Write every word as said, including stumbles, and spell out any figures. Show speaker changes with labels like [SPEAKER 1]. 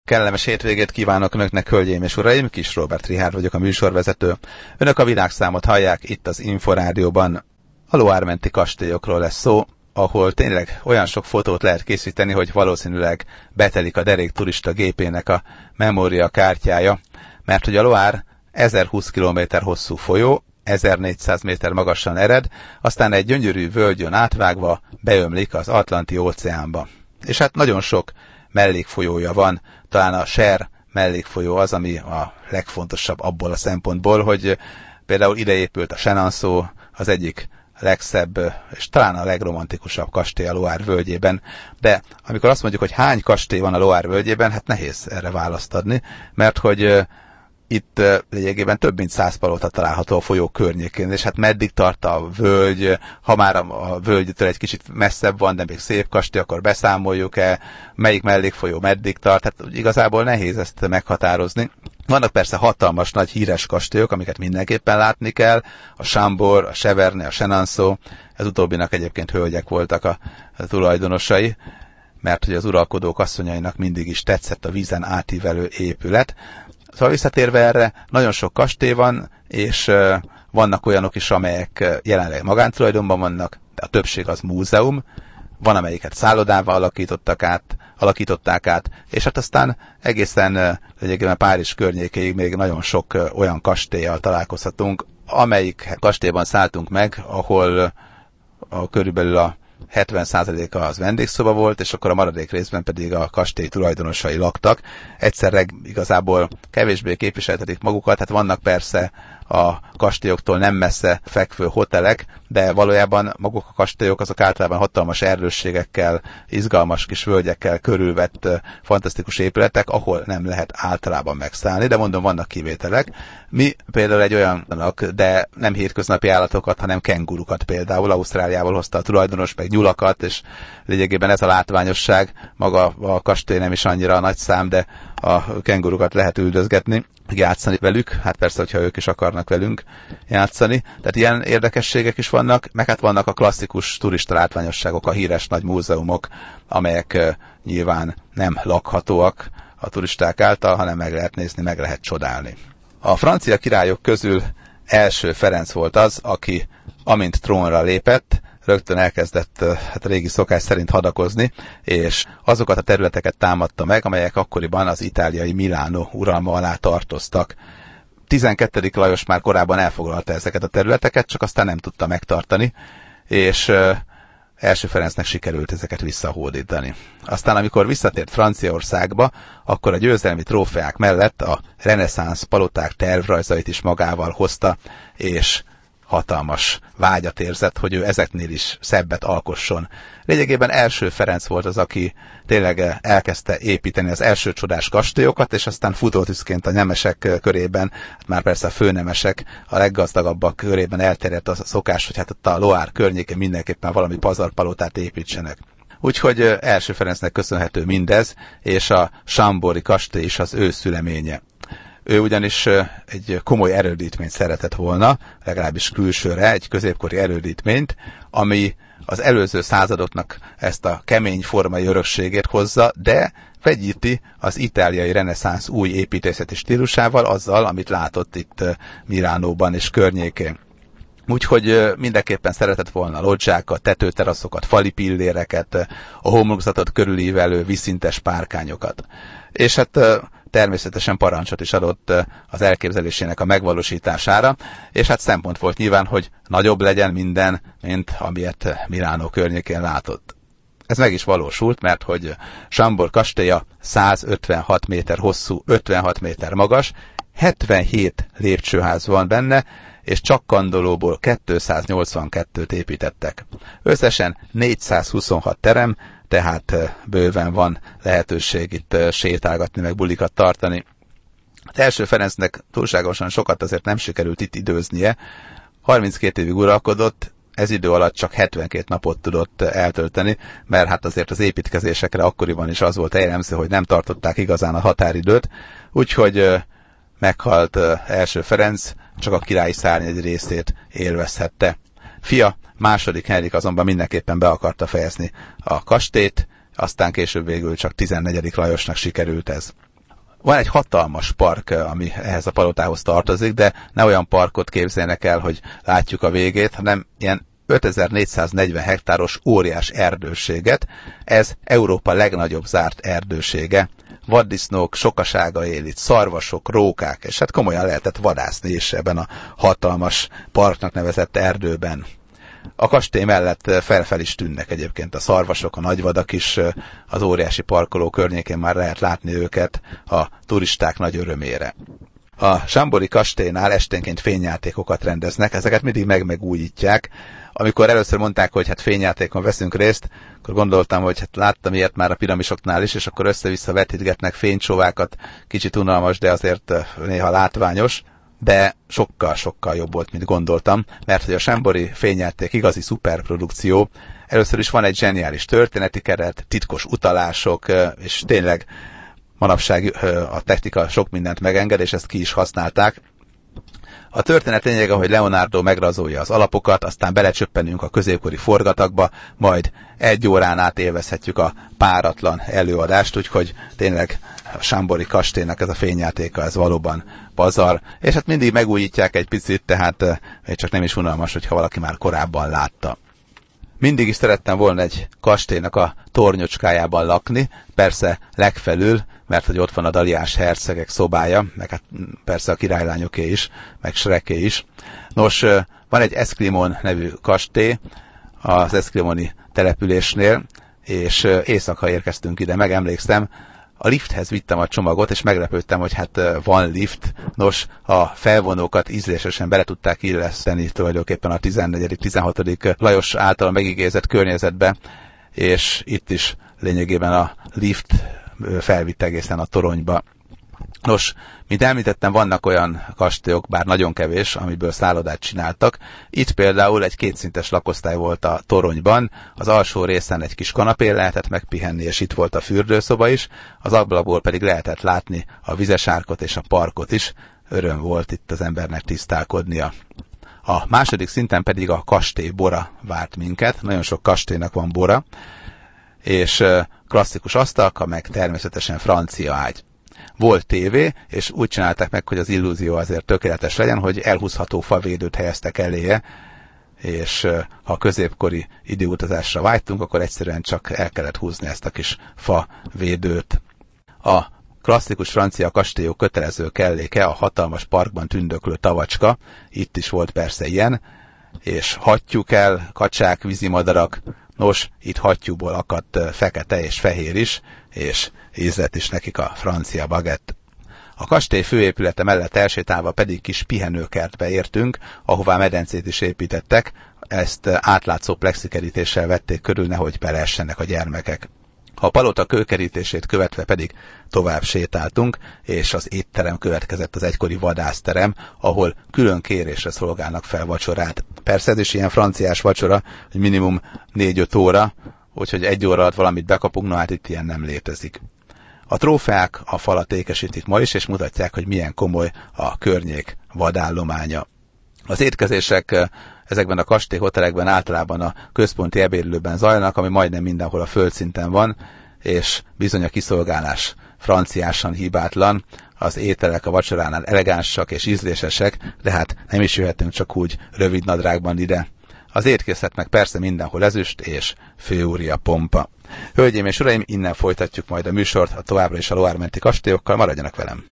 [SPEAKER 1] Kellemes hétvégét kívánok Önöknek, hölgyeim és uraim, Kis Róbert Richárd vagyok, a műsorvezető. Önök a világszámot hallják itt az Inforádióban. A Loire-menti kastélyokról lesz szó, ahol tényleg olyan sok fotót lehet készíteni, hogy valószínűleg betelik a derék turista gépének a memória kártyája, mert hogy a Loire ezerhúsz kilométer hosszú folyó, ezernégyszáz méter magasan ered, aztán egy gyönyörű völgyön átvágva beömlik az Atlanti-óceánba. És hát nagyon sok mellékfolyója van, talán a Cher mellékfolyó az, ami a legfontosabb abból a szempontból, hogy például ide épült a Chenonceau, az egyik legszebb és talán a legromantikusabb kastély a Loire völgyében, de amikor azt mondjuk, hogy hány kastély van a Loire völgyében, hát nehéz erre választ adni, mert hogy itt lényegében több mint száz palota található a folyó környékén, és hát meddig tart a völgy, ha már a völgytől egy kicsit messzebb van, de még szép kastély, akkor beszámoljuk-e, melyik mellékfolyó meddig tart, hát igazából nehéz ezt meghatározni. Vannak persze hatalmas, nagy híres kastélyok, amiket mindenképpen látni kell, a Chambord, a Cheverny, a Chenonceau, ez utóbbinak egyébként hölgyek voltak a, a tulajdonosai, mert hogy az uralkodók asszonyainak mindig is tetszett a vízen átívelő épület. Szóval visszatérve erre, nagyon sok kastély van, és uh, vannak olyanok is, amelyek jelenleg magántulajdonban vannak, de a többség az múzeum, van amelyiket szállodával alakítottak át, alakították át, és hát aztán egészen uh, Párizs környékéig még nagyon sok uh, olyan kastélyjal találkozhatunk, amelyik kastélyban szálltunk meg, ahol uh, a, körülbelül a hetven százaléka az vendégszoba volt, és akkor a maradék részben pedig a kastély tulajdonosai laktak. Egyszerre igazából kevésbé képviseltetik magukat, hát vannak persze a kastélyoktól nem messze fekvő hotelek, de valójában maguk a kastélyok azok általában hatalmas erdősségekkel, izgalmas kis völgyekkel körülvett fantasztikus épületek, ahol nem lehet általában megszállni, de mondom, vannak kivételek. Mi például egy olyannak, de nem hétköznapi állatokat, hanem kengurukat például Ausztráliából hozta a tulajdonos, meg nyulakat, és lényegében ez a látványosság, maga a kastély nem is annyira nagy szám, de a kengurukat lehet üldözgetni, játszani velük, hát persze, hogyha ők is akarnak velünk játszani. Tehát ilyen érdekességek is vannak, meg hát vannak a klasszikus turista látványosságok, a híres nagy múzeumok, amelyek uh, nyilván nem lakhatóak a turisták által, hanem meg lehet nézni, meg lehet csodálni. A francia királyok közül első Ferenc volt az, aki amint trónra lépett, rögtön elkezdett hát a régi szokás szerint hadakozni, és azokat a területeket támadta meg, amelyek akkoriban az itáliai Milánó uralma alá tartoztak. tizenkettedik Lajos már korábban elfoglalta ezeket a területeket, csak aztán nem tudta megtartani, és első Ferencnek sikerült ezeket visszahódítani. Aztán amikor visszatért Franciaországba, akkor a győzelmi trófeák mellett a reneszánsz paloták tervrajzait is magával hozta, és hatalmas vágyat érzett, hogy ő ezeknél is szebbet alkosson. Lényegében első Ferenc volt az, aki tényleg elkezdte építeni az első csodás kastélyokat, és aztán futótűzként a nemesek körében, hát már persze a főnemesek, a leggazdagabbak körében elterjedt az a szokás, hogy hát ott a Loire környékén mindenképpen valami pazarpalotát építsenek. Úgyhogy első Ferencnek köszönhető mindez, és a Chambordi kastély is az ő szüleménye. Ő ugyanis egy komoly erődítményt szeretett volna, legalábbis külsőre, egy középkori erődítményt, ami az előző századoknak ezt a kemény formai örökségét hozza, de vegyíti az itáliai reneszánsz új építészeti stílusával, azzal, amit látott itt Milánóban és környékén. Úgyhogy mindenképpen szeretett volna loggiákat, tetőteraszokat, fali pilléreket, a homlokzatot körülívelő vízszintes párkányokat. És hát természetesen parancsot is adott az elképzelésének a megvalósítására, és hát szempont volt nyilván, hogy nagyobb legyen minden, mint amilyet Milánó környékén látott. Ez meg is valósult, mert hogy Chambord kastélya százötvenhat méter hosszú, ötvenhat méter magas, hetvenhét lépcsőház van benne, és csak kandallóból kétszáznyolcvankettőt építettek. Összesen négyszázhuszonhat terem, tehát bőven van lehetőség itt sétálgatni, meg bulikat tartani. Az első Ferencnek túlságosan sokat azért nem sikerült itt időznie. harminckét évig uralkodott, ez idő alatt csak hetvenkét napot tudott eltölteni, mert hát azért az építkezésekre akkoriban is az volt jellemző, hogy nem tartották igazán a határidőt, úgyhogy meghalt első Ferenc, csak a királyi szárny egy részét élvezhette. Fia, második Henrik azonban mindenképpen be akarta fejezni a kastélyt, aztán később végül csak tizennegyedik Lajosnak sikerült ez. Van egy hatalmas park, ami ehhez a palotához tartozik, de ne olyan parkot képzeljenek el, hogy látjuk a végét, hanem ilyen ötezer-négyszáznegyven hektáros óriás erdőséget. Ez Európa legnagyobb zárt erdősége. Vaddisznók sokasága él itt, szarvasok, rókák, és hát komolyan lehetett vadászni is ebben a hatalmas parknak nevezett erdőben. A kastély mellett felfel is tűnnek egyébként a szarvasok, a nagyvadak is, az óriási parkoló környékén már lehet látni őket a turisták nagy örömére. A Chambori kastélynál esténként fényjátékokat rendeznek, ezeket mindig meg-megújítják. Amikor először mondták, hogy hát fényjátékon veszünk részt, akkor gondoltam, hogy hát láttam ilyet már a piramisoknál is, és akkor össze-vissza vetítgetnek fénycsóvákat, kicsit unalmas, de azért néha látványos, de sokkal-sokkal jobb volt, mint gondoltam, mert hogy a Chambori fényjáték igazi szuperprodukció. Először is van egy zseniális történeti keret, titkos utalások, és tényleg manapság a technika sok mindent megenged, és ezt ki is használták. A történet lényege, hogy Leonardo megrajzolja az alapokat, aztán belecsöppenünk a középkori forgatagba, majd egy órán át élvezhetjük a páratlan előadást, úgyhogy tényleg a Chambori kastélynak ez a fényjátéka, ez valóban pazar, és hát mindig megújítják egy picit, tehát még csak nem is unalmas, hogyha valaki már korábban látta. Mindig is szerettem volna egy kastélynak a tornyocskájában lakni, persze legfelül, mert hogy ott van a Daliás hercegek szobája, meg hát persze a királylányoké is, meg Shreké is. Nos, van egy Esclimon nevű kastély az Esclimoni településnél, és éjszaka érkeztünk ide, megemlékszem, a lifthez vittem a csomagot, és meglepődtem, hogy hát van lift. Nos, a felvonókat ízlésesen bele tudták illeszteni tulajdonképpen a tizennegyedik tizenhatodik Lajos által megígézett környezetbe, és itt is lényegében a lift felvitt egészen a toronyba. Nos, mint említettem, vannak olyan kastélyok, bár nagyon kevés, amiből szállodát csináltak. Itt például egy kétszintes lakosztály volt a toronyban, az alsó részen egy kis kanapén lehetett megpihenni, és itt volt a fürdőszoba is, az ablakból pedig lehetett látni a vizesárkot és a parkot is. Öröm volt itt az embernek tisztálkodnia. A második szinten pedig a kastély bora várt minket, nagyon sok kastélynak van bora, és klasszikus asztalka, meg természetesen francia ágy. Volt tévé, és úgy csinálták meg, hogy az illúzió azért tökéletes legyen, hogy elhúzható favédőt helyeztek eléje, és ha középkori időutazásra vágytunk, akkor egyszerűen csak el kellett húzni ezt a kis favédőt. A klasszikus francia kastélyok kötelező kelléke a hatalmas parkban tündöklő tavacska, itt is volt persze ilyen, és hattyúk el, kacsák, vízimadarak. Nos, itt hattyúból akadt fekete és fehér is, és ízlett is nekik a francia bagett. A kastély főépülete mellett elsétálva pedig kis pihenőkertbe értünk, ahová medencét is építettek, ezt átlátszó plexikerítéssel vették körül, nehogy beleessenek a gyermekek. A palota kőkerítését követve pedig tovább sétáltunk, és az étterem következett, az egykori vadászterem, ahol külön kérésre szolgálnak fel vacsorát. Persze ez is ilyen franciás vacsora, hogy minimum négy-öt óra, úgyhogy egy óra alatt valamit bekapunk, na hát itt ilyen nem létezik. A trófeák a falat ékesítik ma is, és mutatják, hogy milyen komoly a környék vadállománya. Az étkezések ezekben a kastélyhotelekben általában a központi ebédlőben zajlanak, ami majdnem mindenhol a földszinten van, és bizony a kiszolgálás franciásan hibátlan, az ételek a vacsoránál elegánsak és ízlésesek, de hát nem is jöhetünk csak úgy rövid nadrágban ide. Az étkészletnek persze mindenhol ezüst és főúria pompa. Hölgyeim és uraim, innen folytatjuk majd a műsort, a továbbra is a Loire menti kastélyokkal, maradjanak velem!